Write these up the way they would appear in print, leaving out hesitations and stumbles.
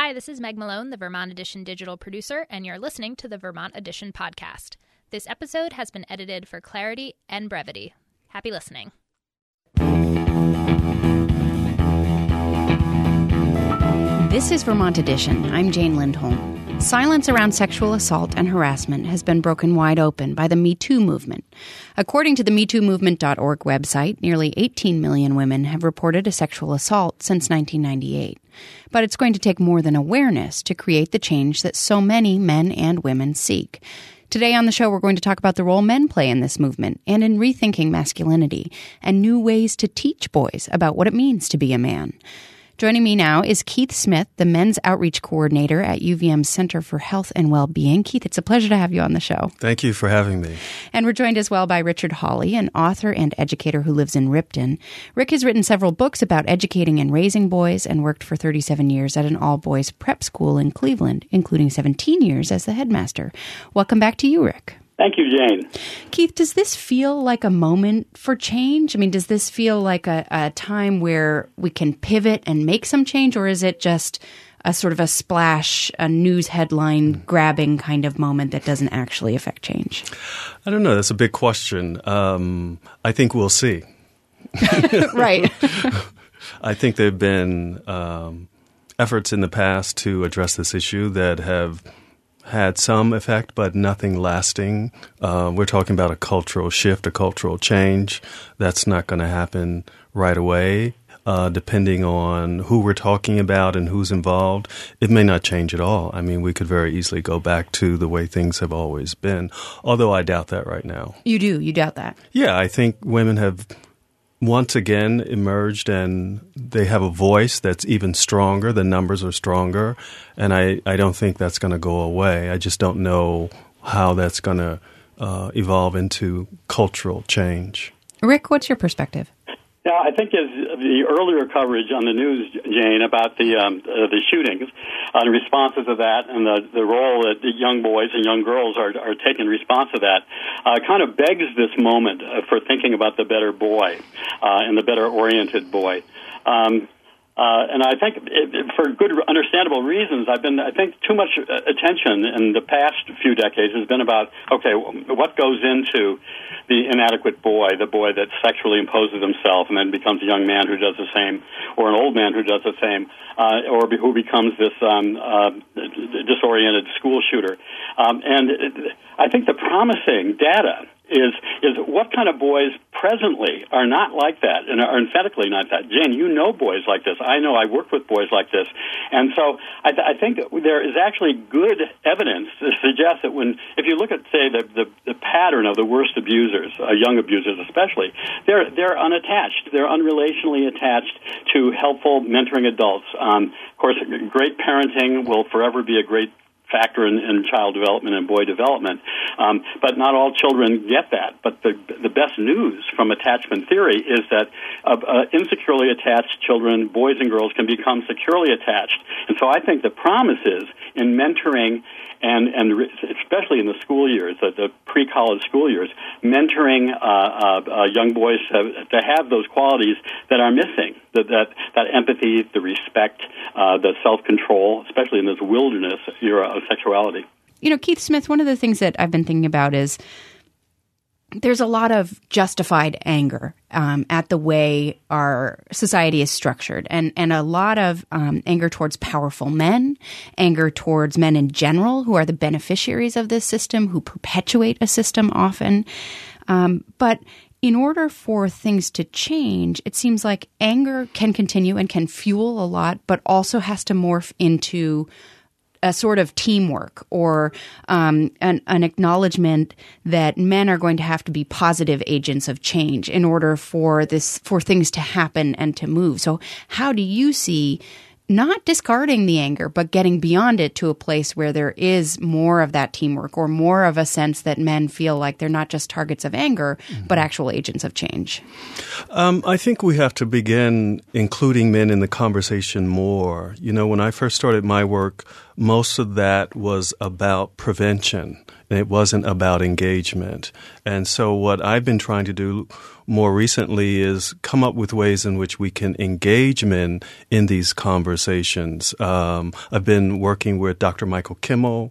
Hi, this is Meg Malone, the Vermont Edition digital producer, and you're listening to the Vermont Edition podcast. This episode has been edited for clarity and brevity. Happy listening. This is Vermont Edition. I'm Jane Lindholm. Silence around sexual assault and harassment has been broken wide open by the Me Too movement. According to the MeTooMovement.org website, nearly 18 million women have reported a sexual assault since 1998. But it's going to take more than awareness to create the change that so many men and women seek. Today on the show, we're going to talk about the role men play in this movement and in rethinking masculinity and new ways to teach boys about what it means to be a man. Joining me now is Keith Smith, the Men's Outreach Coordinator at UVM's Center for Health and Well-Being. Keith, it's a pleasure to have you on the show. Thank you for having me. And we're joined as well by Richard Hawley, an author and educator who lives in Ripton. Rick has written several books about educating and raising boys and worked for 37 years at an all-boys prep school in Cleveland, including 17 years as the headmaster. Welcome back to you, Rick. Thank you, Jane. Keith, does this feel like a moment for change? I mean, does this feel like a time where we can pivot and make some change, or is it just a sort of a splash, a news headline grabbing kind of moment that doesn't actually affect change? I don't know. That's a big question. I think we'll see. Right. I think there have been efforts in the past to address this issue that have had some effect, but nothing lasting. We're talking about a cultural shift, a cultural change. That's not going to happen right away. Depending on who we're talking about and who's involved, it may not change at all. I mean, we could very easily go back to the way things have always been, although I doubt that right now. You do? You doubt that? Yeah, I think women have once again emerged, and they have a voice that's even stronger. The numbers are stronger, and I don't think that's going to go away. I just don't know how that's going to evolve into cultural change. Rick, what's your perspective? Yeah, I think as the earlier coverage on the news, Jane, about the shootings, and responses to that, and the role that the young boys and young girls are taking in response to that, kind of begs this moment for thinking about the better boy and the better oriented boy. And I think for good, understandable reasons, I think too much attention in the past few decades has been about, okay, what goes into the inadequate boy, the boy that sexually imposes himself and then becomes a young man who does the same, or an old man who does the same, or who becomes this disoriented school shooter. And I think the promising data is what kind of boys presently are not like that and are emphatically not that. Jane, you know boys like this. I know I worked with boys like this. And so I think there is actually good evidence to suggest that if you look at, say, the pattern of the worst abusers, young abusers especially, they're unattached. They're unrelationally attached to helpful mentoring adults. Of course, great parenting will forever be a great factor in child development and boy development. But not all children get that. But the best news from attachment theory is that insecurely attached children, boys and girls, can become securely attached. And so I think the promise is in mentoring and especially in the school years, the pre-college school years, mentoring young boys to have those qualities that are missing, that empathy, the respect, the self-control, especially in this wilderness era of sexuality. You know, Keith Smith, one of the things that I've been thinking about is there's a lot of justified anger at the way our society is structured, and a lot of anger towards powerful men, anger towards men in general who are the beneficiaries of this system, who perpetuate a system often. But in order for things to change, it seems like anger can continue and can fuel a lot, but also has to morph into a sort of teamwork or an acknowledgement that men are going to have to be positive agents of change in order for things to happen and to move. So how do you see not discarding the anger, but getting beyond it to a place where there is more of that teamwork or more of a sense that men feel like they're not just targets of anger, but actual agents of change? I think we have to begin including men in the conversation more. You know, when I first started my work, most of that was about prevention and it wasn't about engagement. And so what I've been trying to do more recently is come up with ways in which we can engage men in these conversations. I've been working with Dr. Michael Kimmel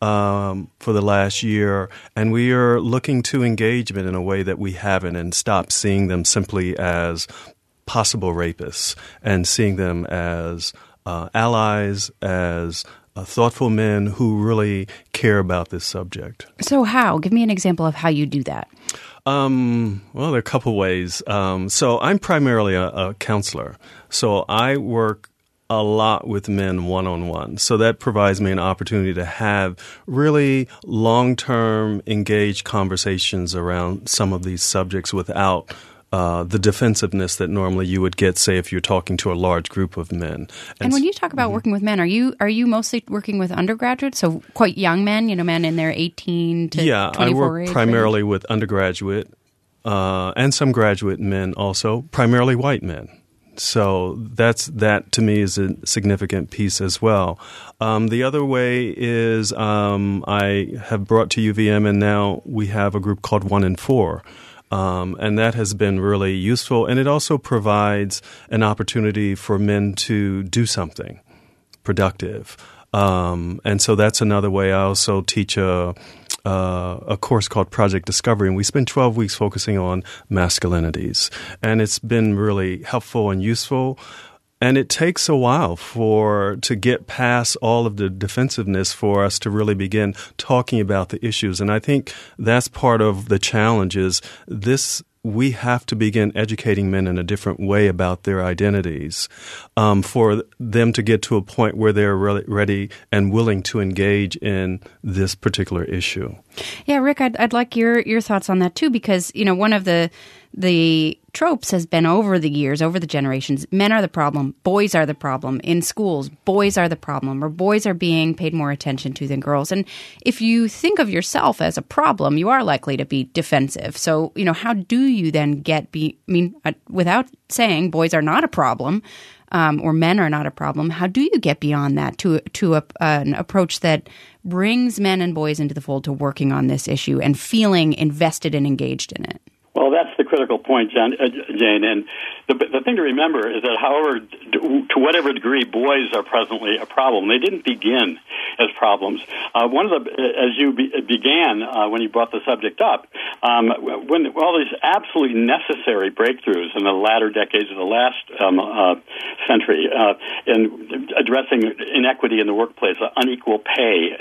for the last year, and we are looking to engage men in a way that we haven't and stop seeing them simply as possible rapists and seeing them as allies, as thoughtful men who really care about this subject. So how? Give me an example of how you do that. Well, there are a couple ways. So I'm primarily a counselor. So I work a lot with men one-on-one. So that provides me an opportunity to have really long-term engaged conversations around some of these subjects without the defensiveness that normally you would get, say, if you're talking to a large group of men. And when you talk about working with men, are you mostly working with undergraduates, so quite young men, men in their 18 to 24 Yeah, I work age primarily range? with undergraduate and some graduate men also, primarily white men. So that to me is a significant piece as well. The other way is I have brought to UVM, and now we have a group called 1 in 4. And that has been really useful. And it also provides an opportunity for men to do something productive. And so that's another way. I also teach a course called Project Discovery, and we spend 12 weeks focusing on masculinities. And it's been really helpful and useful. And it takes a while to get past all of the defensiveness for us to really begin talking about the issues. And I think that's part of the challenge is we have to begin educating men in a different way about their identities for them to get to a point where they're really ready and willing to engage in this particular issue. Yeah, Rick, I'd like your thoughts on that too, because one of the tropes has been over the years, over the generations, men are the problem, boys are the problem. In schools, boys are the problem, or boys are being paid more attention to than girls. And if you think of yourself as a problem, you are likely to be defensive. So, how do you then without saying boys are not a problem, or men are not a problem, how do you get beyond that to an approach that brings men and boys into the fold to working on this issue and feeling invested and engaged in it? Well, that's the critical point, Jane. And the thing to remember is that, however, to whatever degree boys are presently a problem, they didn't begin as problems. One of as you began when you brought the subject up, when all these absolutely necessary breakthroughs in the latter decades of the last century in addressing inequity in the workplace, unequal pay,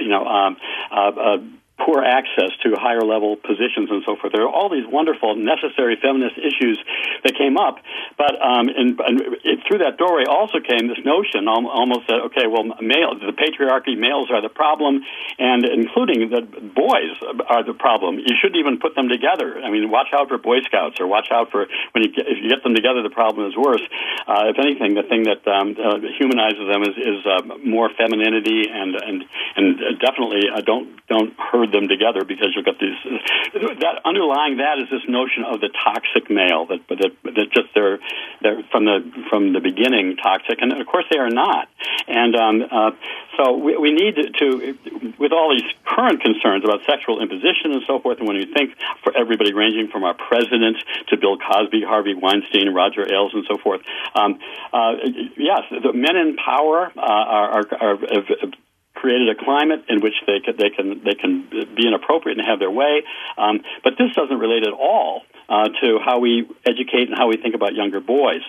poor access to higher level positions and so forth. There are all these wonderful, necessary feminist issues that came up, but through that doorway also came this notion almost that, okay, well, the patriarchy, males are the problem, and including that boys are the problem. You shouldn't even put them together. I mean, watch out for Boy Scouts, or watch out for if you get them together, the problem is worse. If anything, the thing that humanizes them is more femininity, and definitely don't herd them together, because you've got these. That underlying that is this notion of the toxic male that just they're from the beginning toxic, and of course they are not. And so we need to, with all these current concerns about sexual imposition and so forth, and when you think for everybody ranging from our president to Bill Cosby, Harvey Weinstein, Roger Ailes, and so forth. Yes, the men in power have created a climate in which they can be inappropriate and have their way, but this doesn't relate at all to how we educate and how we think about younger boys.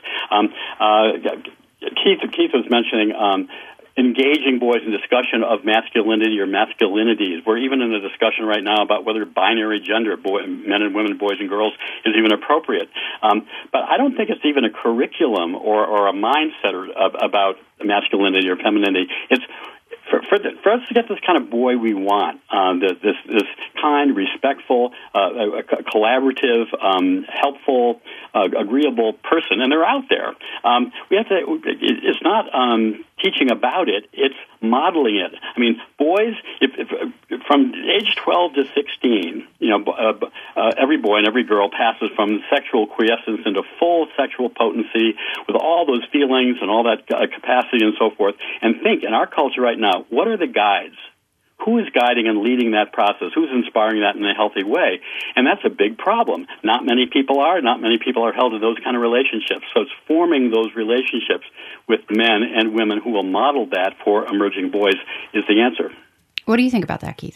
Keith was mentioning engaging boys in discussion of masculinity or masculinities. We're even in a discussion right now about whether binary gender, men and women, boys and girls, is even appropriate. But I don't think it's even a curriculum or a mindset about masculinity or femininity. It's for us to get this kind of boy we want, this kind, respectful, collaborative, helpful, agreeable person, and they're out there. We have to. It's not teaching about it; it's modeling it. I mean, boys, if from age 12 to 16, every boy and every girl passes from sexual quiescence into full sexual potency with all those feelings and all that capacity and so forth. And think, in our culture right now, what are the guides who is guiding and leading that process? Who's inspiring that in a healthy way? And that's a big problem. Not many people are held to those kind of relationships. So it's forming those relationships with men and women who will model that for emerging boys is the answer. What do you think about that, Keith?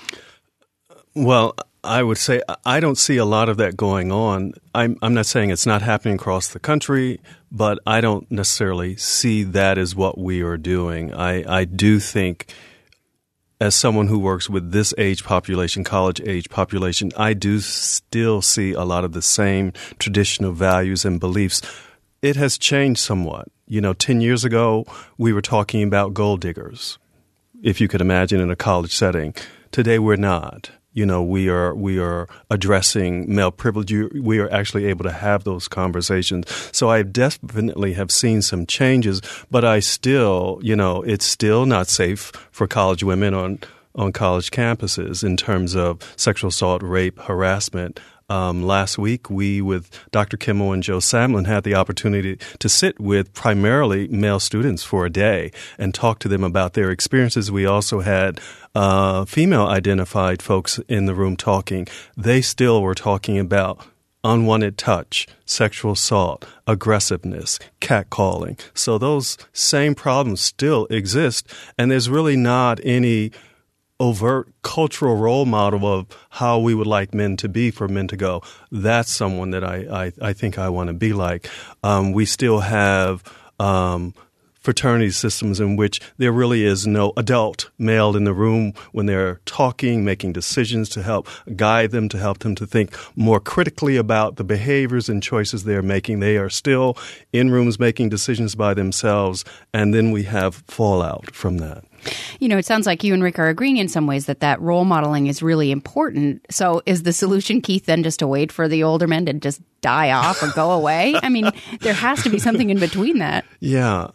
Well, I would say I don't see a lot of that going on. I'm not saying it's not happening across the country, but I don't necessarily see that as what we are doing. I do think, as someone who works with this age population, college age population, I do still see a lot of the same traditional values and beliefs. It has changed somewhat. 10 years ago, we were talking about gold diggers, if you could imagine, in a college setting. Today, we're not. We are addressing male privilege. We are actually able to have those conversations. So I definitely have seen some changes, but I still, it's still not safe for college women on college campuses in terms of sexual assault, rape, harassment. Last week, we, with Dr. Kimmel and Joe Samlin, had the opportunity to sit with primarily male students for a day and talk to them about their experiences. We also had female-identified folks in the room talking. They still were talking about unwanted touch, sexual assault, aggressiveness, catcalling. So those same problems still exist, and there's really not any overt cultural role model of how we would like men to be, for men to go, that's someone that I think I want to be like. We still have fraternity systems in which there really is no adult male in the room when they're talking, making decisions to help guide them, to help them to think more critically about the behaviors and choices they're making. They are still in rooms making decisions by themselves, and then we have fallout from that. It sounds like you and Rick are agreeing in some ways that role modeling is really important. So is the solution, Keith, then just to wait for the older men to just die off or go away? I mean, there has to be something in between that. Yeah.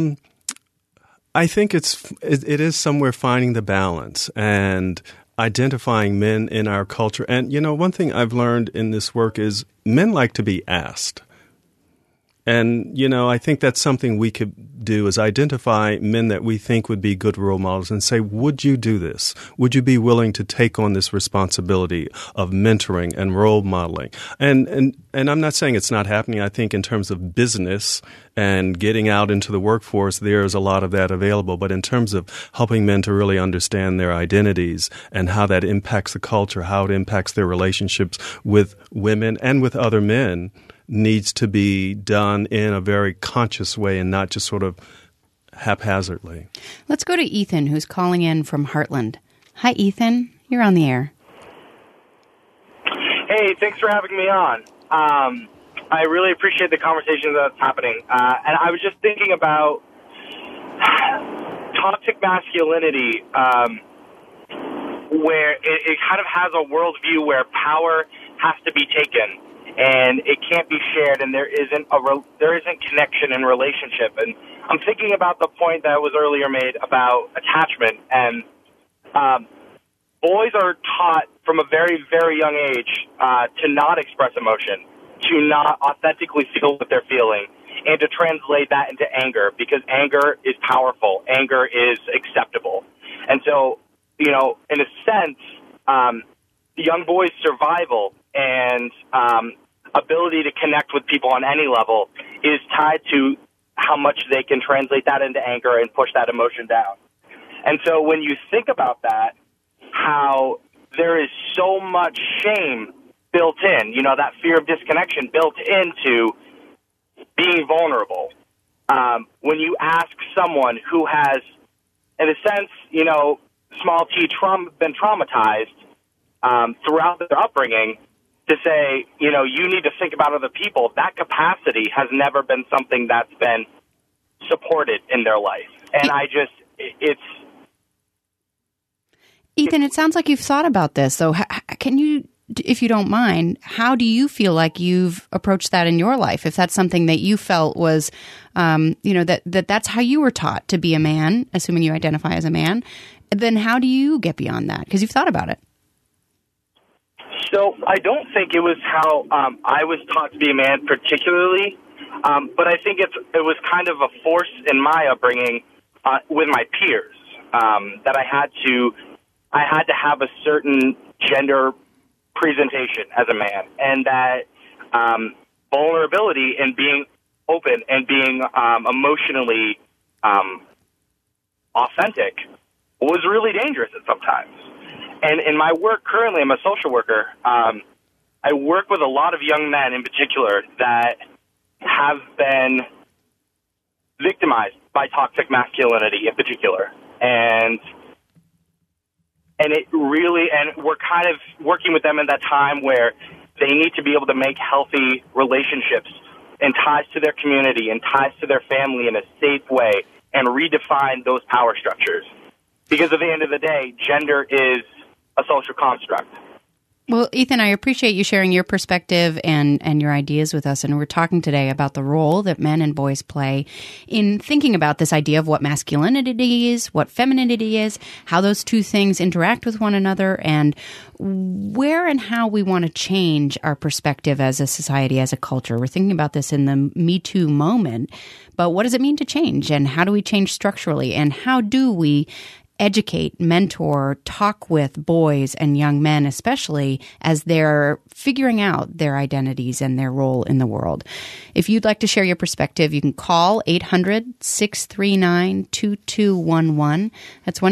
I think it is somewhere finding the balance and identifying men in our culture. And, one thing I've learned in this work is men like to be asked. And, I think that's something we could do, is identify men that we think would be good role models and say, would you do this? Would you be willing to take on this responsibility of mentoring and role modeling? And I'm not saying it's not happening. I think in terms of business and getting out into the workforce, there's a lot of that available. But in terms of helping men to really understand their identities and how that impacts the culture, how it impacts their relationships with women and with other men, needs to be done in a very conscious way and not just sort of haphazardly. Let's go to Ethan, who's calling in from Heartland. Hi, Ethan. You're on the air. Hey, thanks for having me on. I really appreciate the conversation that's happening. And I was just thinking about toxic masculinity, where it kind of has a worldview where power has to be taken and it can't be shared, and there isn't connection and relationship. And I'm thinking about the point that was earlier made about attachment, and boys are taught from a very, very young age to not express emotion, to not authentically feel what they're feeling, and to translate that into anger, because anger is powerful, anger is acceptable. And so, in a sense, the young boy's survival and ability to connect with people on any level is tied to how much they can translate that into anger and push that emotion down. And so when you think about that, how there is so much shame built in, that fear of disconnection built into being vulnerable. When you ask someone who has, in a sense, small t, been traumatized throughout their upbringing, to say, you need to think about other people, that capacity has never been something that's been supported in their life. And it's... Ethan, it sounds like you've thought about this. So can you, if you don't mind, how do you feel like you've approached that in your life? If that's something that you felt was, that's how you were taught to be a man, assuming you identify as a man, then how do you get beyond that? Because you've thought about it. So I don't think it was how I was taught to be a man particularly, but I think it was kind of a force in my upbringing with my peers that I had to I had to have a certain gender presentation as a man, and that vulnerability and being open and being emotionally authentic was really dangerous at sometimes. And in my work currently, I'm a social worker. I work with a lot of young men in particular that have been victimized by toxic masculinity in particular. And it really, and we're kind of working with them in that time where they need to be able to make healthy relationships and ties to their community and ties to their family in a safe way and redefine those power structures. Because at the end of the day, gender is a social construct. Well, Ethan, I appreciate you sharing your perspective and your ideas with us. And we're talking today about the role that men and boys play in thinking about this idea of what masculinity is, what femininity is, how those two things interact with one another, and where and how we want to change our perspective as a society, as a culture. We're thinking about this in the Me Too moment, but what does it mean to change? And how do we change structurally? And how do we educate, mentor, talk with boys and young men, especially as they're figuring out their identities and their role in the world? If you'd like to share your perspective, you can call 800-639-2211. That's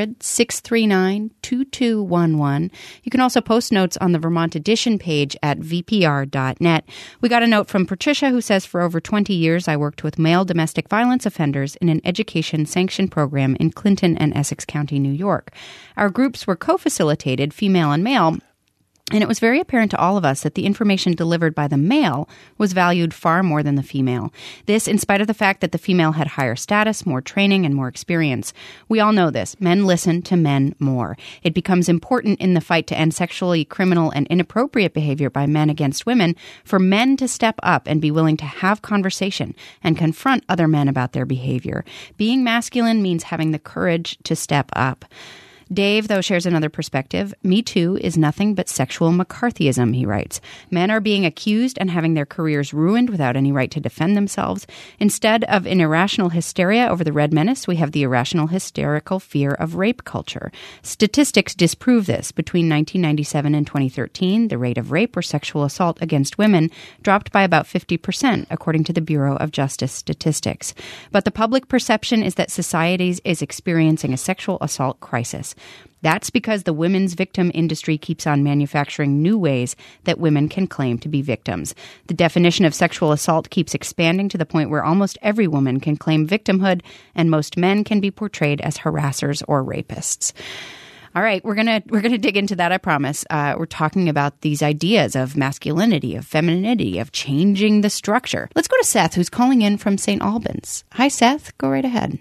1-800-639-2211. You can also post notes on the Vermont Edition page at vpr.net. We got a note from Patricia who says, for over 20 years, I worked with male domestic violence offenders in an education sanction program in Clinton and Essex County, New York. Our groups were co-facilitated, female and male, and it was very apparent to all of us that the information delivered by the male was valued far more than the female. This, in spite of the fact that the female had higher status, more training, and more experience. We all know this. Men listen to men more. It becomes important in the fight to end sexually criminal and inappropriate behavior by men against women for men to step up and be willing to have conversation and confront other men about their behavior. Being masculine means having the courage to step up. Dave, though, shares another perspective. Me Too is nothing but sexual McCarthyism, he writes. Men are being accused and having their careers ruined without any right to defend themselves. Instead of an irrational hysteria over the Red Menace, we have the irrational hysterical fear of rape culture. Statistics disprove this. Between 1997 and 2013, the rate of rape or sexual assault against women dropped by about 50%, according to the Bureau of Justice Statistics. But the public perception is that society is experiencing a sexual assault crisis. That's because the women's victim industry keeps on manufacturing new ways that women can claim to be victims. The definition of sexual assault keeps expanding to the point where almost every woman can claim victimhood, and most men can be portrayed as harassers or rapists. All right, we're gonna dig into that, I promise. We're talking about these ideas of masculinity, of femininity, of changing the structure. Let's go to Seth, who's calling in from St. Albans. Hi, Seth. Go right ahead.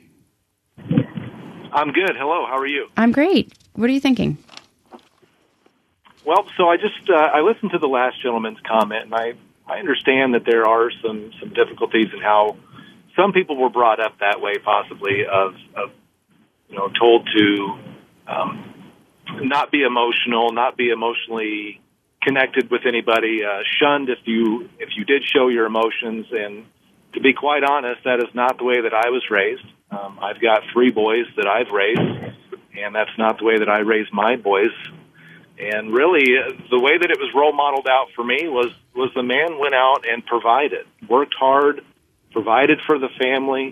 I'm good. Hello. How are you? I'm great. What are you thinking? Well, so I listened to the last gentleman's comment, and I understand that there are some difficulties in how some people were brought up that way, possibly of told to not be emotional, not be emotionally connected with anybody, shunned if you did show your emotions. And to be quite honest, that is not the way that I was raised. I've got 3 boys that I've raised, and that's not the way that I raised my boys. And really, the way that it was role modeled out for me was the man went out and provided, worked hard, provided for the family,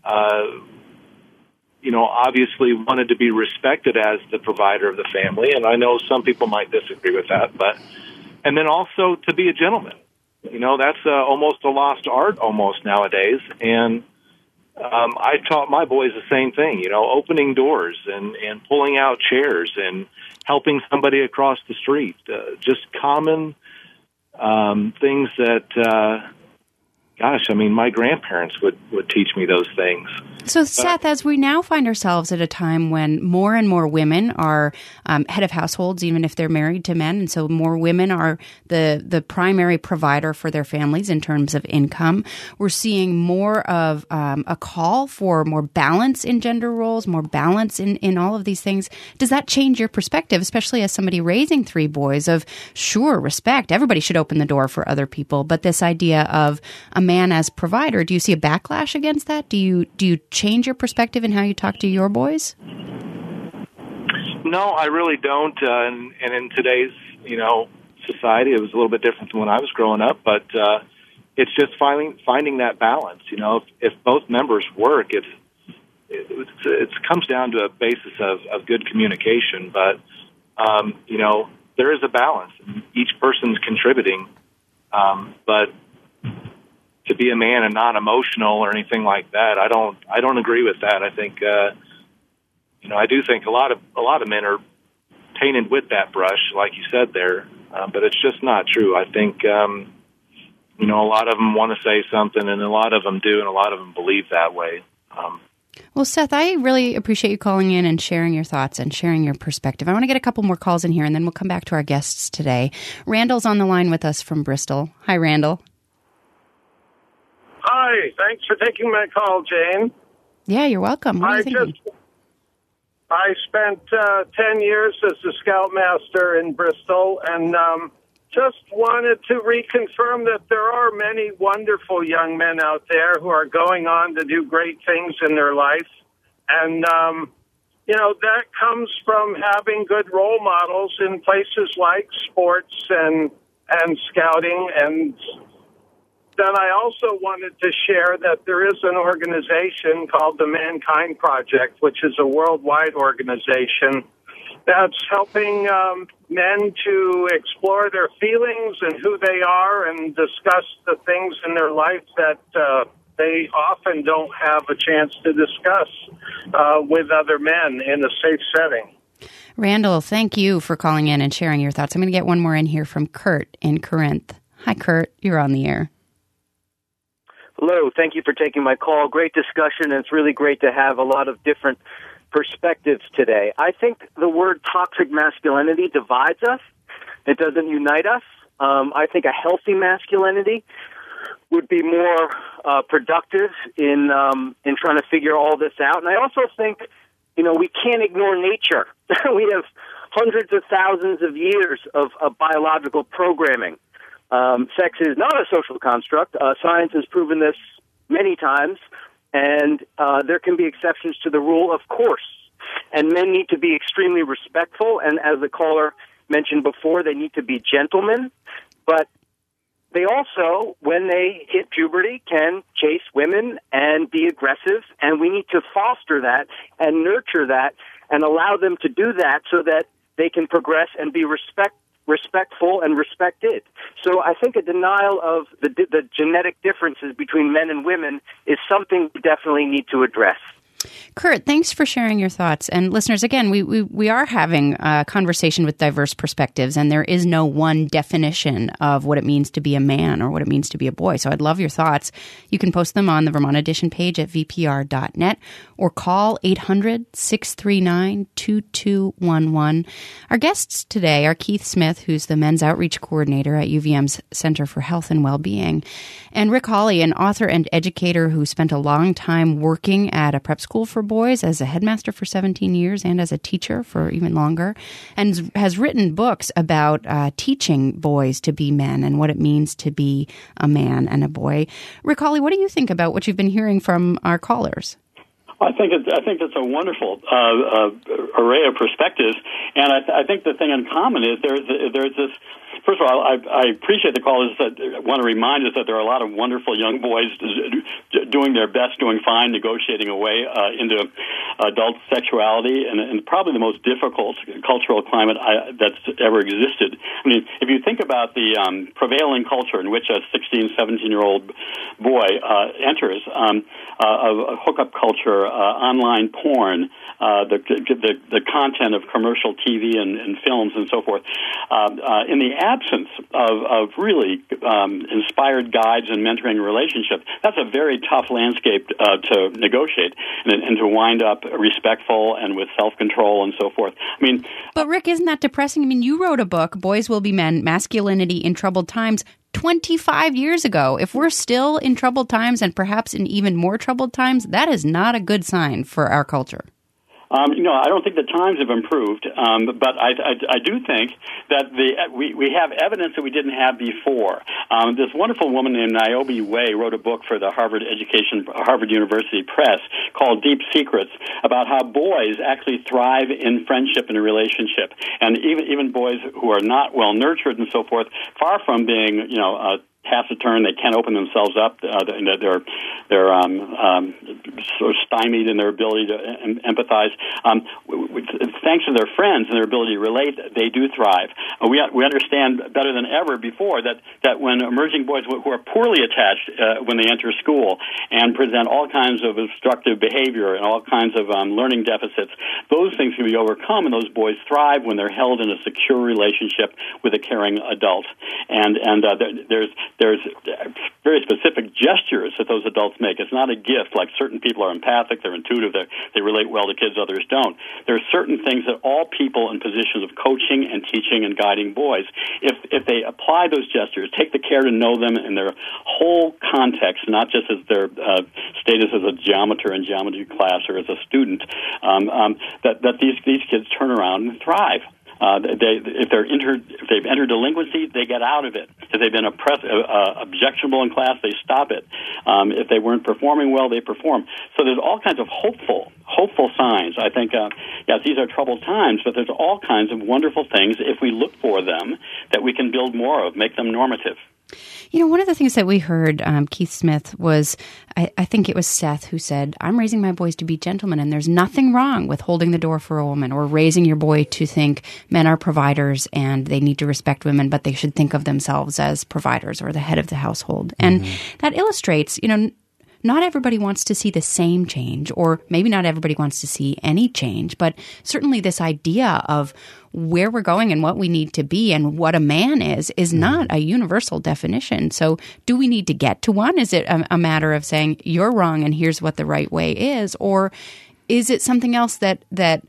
obviously wanted to be respected as the provider of the family. And I know some people might disagree with that, and then also to be a gentleman. That's almost a lost art almost nowadays. And I taught my boys the same thing, opening doors and pulling out chairs and helping somebody across the street. Just common things that, my grandparents would teach me those things. So, Seth, as we now find ourselves at a time when more and more women are head of households, even if they're married to men, and so more women are the primary provider for their families in terms of income, we're seeing more of a call for more balance in gender roles, more balance in all of these things. Does that change your perspective, especially as somebody raising 3 boys, of, sure, respect, everybody should open the door for other people, but this idea of a man as provider, do you see a backlash against that? Do you change your perspective in how you talk to your boys? No, I really don't. And in today's, society, it was a little bit different than when I was growing up. But it's just finding that balance. If both members work, it comes down to a basis of good communication. But there is a balance. Each person's contributing. But to be a man and not emotional or anything like that, I don't agree with that. I think I do think a lot of men are tainted with that brush, like you said there, but it's just not true. I think a lot of them want to say something, and a lot of them do, and a lot of them believe that way. Well, Seth, I really appreciate you calling in and sharing your thoughts and sharing your perspective. I want to get a couple more calls in here, and then we'll come back to our guests today. Randall's on the line with us from Bristol. Hi, Randall. Hi, thanks for taking my call, Jane. Yeah, you're welcome. What are you thinking? I spent 10 years as a scoutmaster in Bristol, and just wanted to reconfirm that there are many wonderful young men out there who are going on to do great things in their life. And, that comes from having good role models in places like sports and scouting. And then I also wanted to share that there is an organization called the Mankind Project, which is a worldwide organization that's helping men to explore their feelings and who they are and discuss the things in their life that they often don't have a chance to discuss with other men in a safe setting. Randall, thank you for calling in and sharing your thoughts. I'm going to get one more in here from Kurt in Corinth. Hi, Kurt. You're on the air. Hello. Thank you for taking my call. Great discussion, and it's really great to have a lot of different perspectives today. I think the word toxic masculinity divides us. It doesn't unite us. I think a healthy masculinity would be more productive in trying to figure all this out. And I also think, we can't ignore nature. We have hundreds of thousands of years of biological programming. Sex is not a social construct. Science has proven this many times, and there can be exceptions to the rule, of course. And men need to be extremely respectful, and as the caller mentioned before, they need to be gentlemen. But they also, when they hit puberty, can chase women and be aggressive, and we need to foster that and nurture that and allow them to do that so that they can progress and be respectful and respected. So I think a denial of the genetic differences between men and women is something we definitely need to address. Kurt, thanks for sharing your thoughts. And listeners, again, we are having a conversation with diverse perspectives, and there is no one definition of what it means to be a man or what it means to be a boy. So I'd love your thoughts. You can post them on the Vermont Edition page at vpr.net or call 800-639-2211. Our guests today are Keith Smith, who's the Men's Outreach Coordinator at UVM's Center for Health and Wellbeing, and Rick Hawley, an author and educator who spent a long time working at a prep school for boys as a headmaster for 17 years and as a teacher for even longer, and has written books about teaching boys to be men and what it means to be a man and a boy. Rick Hawley, what do you think about what you've been hearing from our callers? I think it's a wonderful array of perspectives, and I think the thing in common is there's this. First of all, I appreciate the callers that want to remind us that there are a lot of wonderful young boys doing their best, doing fine, negotiating a way into adult sexuality, and probably the most difficult cultural climate that's ever existed. I mean, if you think about the prevailing culture in which a 16, 17-year-old boy enters, a hookup culture, online porn, the content of commercial TV and films and so forth, in the absence of really inspired guides and mentoring relationships, that's a very tough landscape to negotiate and to wind up respectful and with self-control and so forth. I mean, but Rick, isn't that depressing? I mean, you wrote a book, Boys Will Be Men, Masculinity in Troubled Times, 25 years ago. If we're still in troubled times and perhaps in even more troubled times, that is not a good sign for our culture. I don't think the times have improved, but I do think that we have evidence that we didn't have before. This wonderful woman named Niobe Way wrote a book for the Harvard University Press called Deep Secrets about how boys actually thrive in friendship and a relationship, and even boys who are not well nurtured and so forth, far from being taciturn, they can't open themselves up. They're sort of stymied in their ability to empathize. Thanks to their friends and their ability to relate, they do thrive. We understand better than ever before that when emerging boys who are poorly attached when they enter school and present all kinds of obstructive behavior and all kinds of learning deficits, those things can be overcome, and those boys thrive when they're held in a secure relationship with a caring adult. And there's very specific gestures that those adults make. It's not a gift, like certain people are empathic, they're intuitive, they relate well to kids, others don't. There are certain things that all people in positions of coaching and teaching and guiding boys, if they apply those gestures, take the care to know them in their whole context, not just as their status as a geometer in geometry class or as a student, that these kids turn around and thrive. If they've entered delinquency, they get out of it. If they've been objectionable in class, they stop it. If they weren't performing well, they perform. So there's all kinds of hopeful signs. I think, yes, these are troubled times, but there's all kinds of wonderful things if we look for them that we can build more of, make them normative. One of the things that we heard, Keith Smith, was, I think it was Seth who said, I'm raising my boys to be gentlemen, and there's nothing wrong with holding the door for a woman or raising your boy to think men are providers and they need to respect women, but they should think of themselves as providers or the head of the household. And that illustrates, not everybody wants to see the same change, or maybe not everybody wants to see any change, but certainly this idea of where we're going and what we need to be and what a man is not a universal definition. So do we need to get to one? Is it a matter of saying, you're wrong and here's what the right way is? Or is it something else that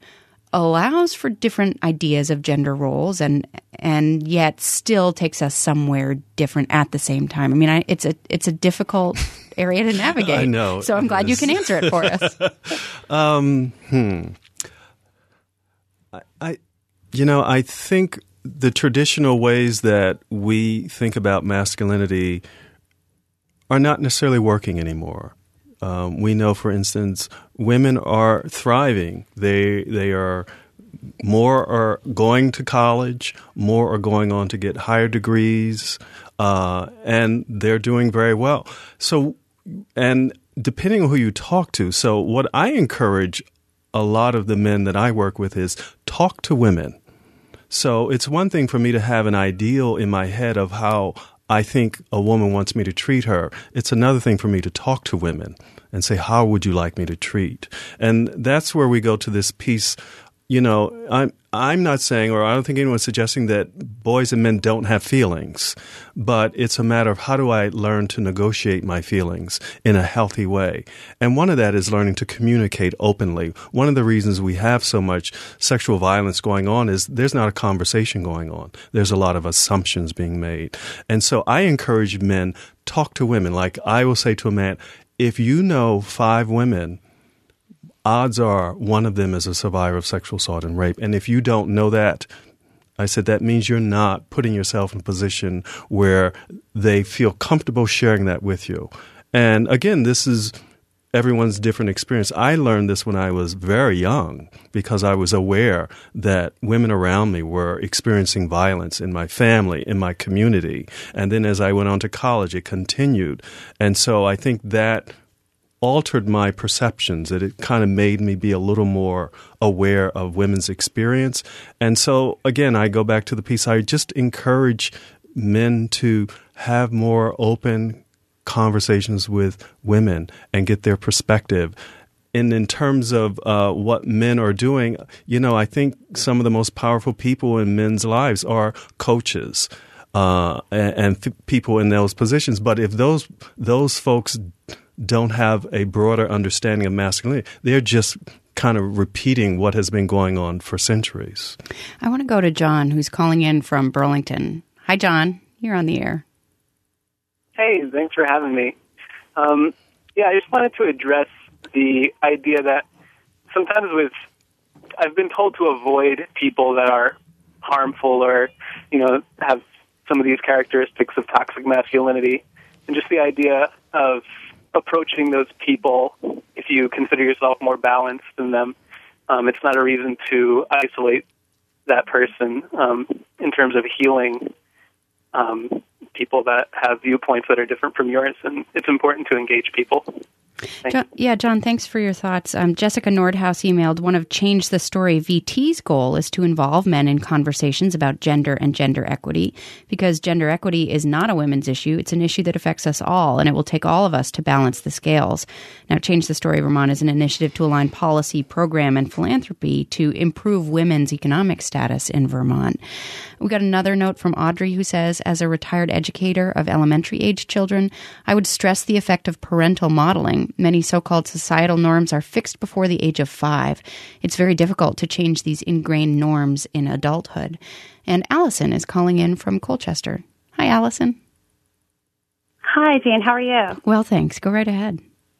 allows for different ideas of gender roles and yet still takes us somewhere different at the same time? I mean, it's a difficult area to navigate. I know. So I'm glad you can answer it for us. I think the traditional ways that we think about masculinity are not necessarily working anymore. We know, for instance, women are thriving. They are more are going to college, more are going on to get higher degrees, and they're doing very well. So, and depending on who you talk to, so what I encourage a lot of the men that I work with is talk to women. So it's one thing for me to have an ideal in my head of how I think a woman wants me to treat her. It's another thing for me to talk to women and say, how would you like me to treat? And that's where we go to this piece. I'm not saying, or I don't think anyone's suggesting that boys and men don't have feelings, but it's a matter of how do I learn to negotiate my feelings in a healthy way. And one of that is learning to communicate openly. One of the reasons we have so much sexual violence going on is there's not a conversation going on. There's a lot of assumptions being made. And so I encourage men, talk to women. Like I will say to a man, if you know 5 women, odds are one of them is a survivor of sexual assault and rape. And if you don't know that, I said that means you're not putting yourself in a position where they feel comfortable sharing that with you. And again, this is everyone's different experience. I learned this when I was very young because I was aware that women around me were experiencing violence in my family, in my community. And then as I went on to college, it continued. And so I think that altered my perceptions, that it kind of made me be a little more aware of women's experience. And so, again, I go back to the piece. I just encourage men to have more open conversations with women and get their perspective. And in terms of what men are doing, I think some of the most powerful people in men's lives are coaches and people in those positions. But if those folks don't have a broader understanding of masculinity, they're just kind of repeating what has been going on for centuries. I want to go to John, who's calling in from Burlington. Hi, John. You're on the air. Hey, thanks for having me. I just wanted to address the idea that sometimes with I've been told to avoid people that are harmful or, have some of these characteristics of toxic masculinity. And just the idea of approaching those people, if you consider yourself more balanced than them, it's not a reason to isolate that person in terms of healing people that have viewpoints that are different from yours. And it's important to engage people. John, thanks for your thoughts. Jessica Nordhaus emailed, one of Change the Story VT's goal is to involve men in conversations about gender and gender equity, because gender equity is not a women's issue. It's an issue that affects us all, and it will take all of us to balance the scales. Now, Change the Story Vermont is an initiative to align policy, program, and philanthropy to improve women's economic status in Vermont. We got another note from Audrey who says, as a retired educator of elementary-age children, I would stress the effect of parental modeling. Many so-called societal norms are fixed before the age of 5. It's very difficult to change these ingrained norms in adulthood. And Allison is calling in from Colchester. Hi, Allison. Hi, Jane. How are you? Well, thanks. Go right ahead.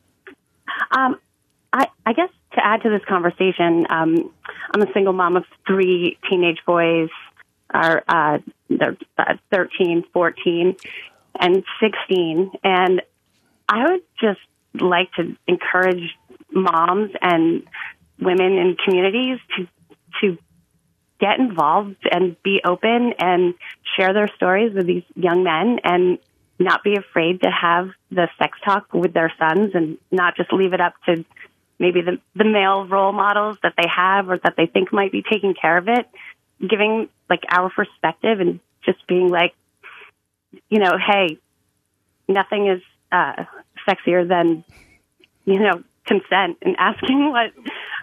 I guess to add to this conversation, I'm a single mom of 3 teenage boys. They're 13, 14, and 16. And I would just like to encourage moms and women in communities to get involved and be open and share their stories with these young men and not be afraid to have the sex talk with their sons and not just leave it up to maybe the male role models that they have or that they think might be taking care of it, giving like our perspective and just being like, hey, nothing is sexier than, consent and asking what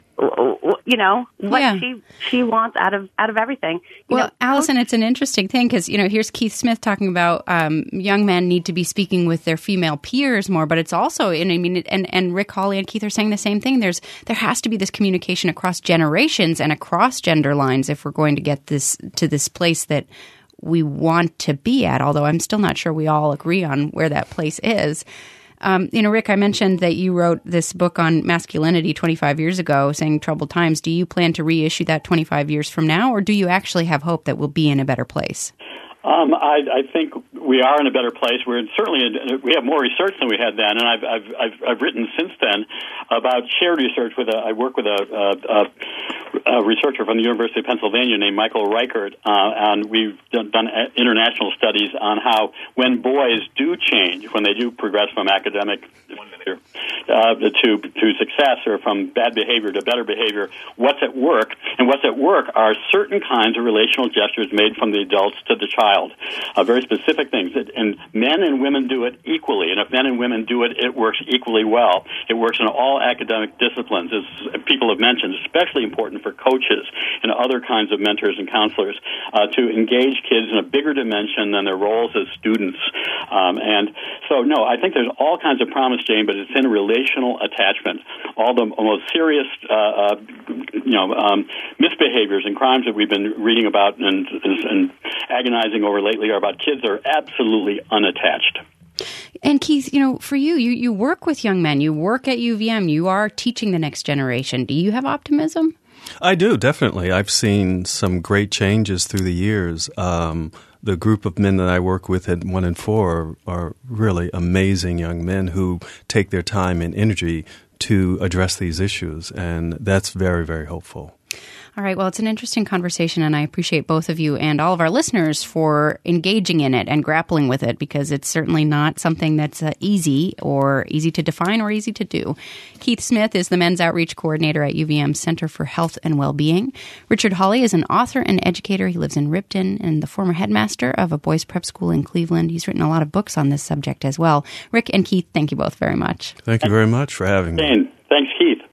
she wants out of everythand Allison, it's an interesting thing because, here's Keith Smith talking about young men need to be speaking with their female peers more, but it's also, and Rick Hawley and Keith are saying the same thing. There has to be this communication across generations and across gender lines if we're going to get this to this place that we want to be at, although I'm still not sure we all agree on where that place is. Rick, I mentioned that you wrote this book on masculinity 25 years ago, saying troubled times. Do you plan to reissue that 25 years from now, or do you actually have hope that we'll be in a better place? I think we are in a better place. We have more research than we had then, and I've written since then about shared research I work with a researcher from the University of Pennsylvania named Michael Reichert, and we've done international studies on how when boys do change, when they do progress from academic to success or from bad behavior to better behavior, what's at work, and what's at work are certain kinds of relational gestures made from the adults to the child, very specific things. And men and women do it equally, and if men and women do it, it works equally well. It works in all academic disciplines, as people have mentioned, especially important for coaches and other kinds of mentors and counselors to engage kids in a bigger dimension than their roles as students. And so, no, I think there's all kinds of promise, Jane, but it's in relational attachment. All the most serious, misbehaviors and crimes that we've been reading about and agonizing over lately are about kids that are absolutely unattached. And Keith, for you work with young men. You work at UVM. You are teaching the next generation. Do you have optimism? I do, definitely. I've seen some great changes through the years. The group of men that I work with at 1 and 4 are really amazing young men who take their time and energy to address these issues, and that's very, very hopeful. All right. Well, it's an interesting conversation, and I appreciate both of you and all of our listeners for engaging in it and grappling with it, because it's certainly not something that's easy to define or easy to do. Keith Smith is the Men's Outreach Coordinator at UVM's Center for Health and Wellbeing. Richard Hawley is an author and educator. He lives in Ripton and the former headmaster of a boys' prep school in Cleveland. He's written a lot of books on this subject as well. Rick and Keith, thank you both very much. Thank you very much for having me. Thanks, Keith.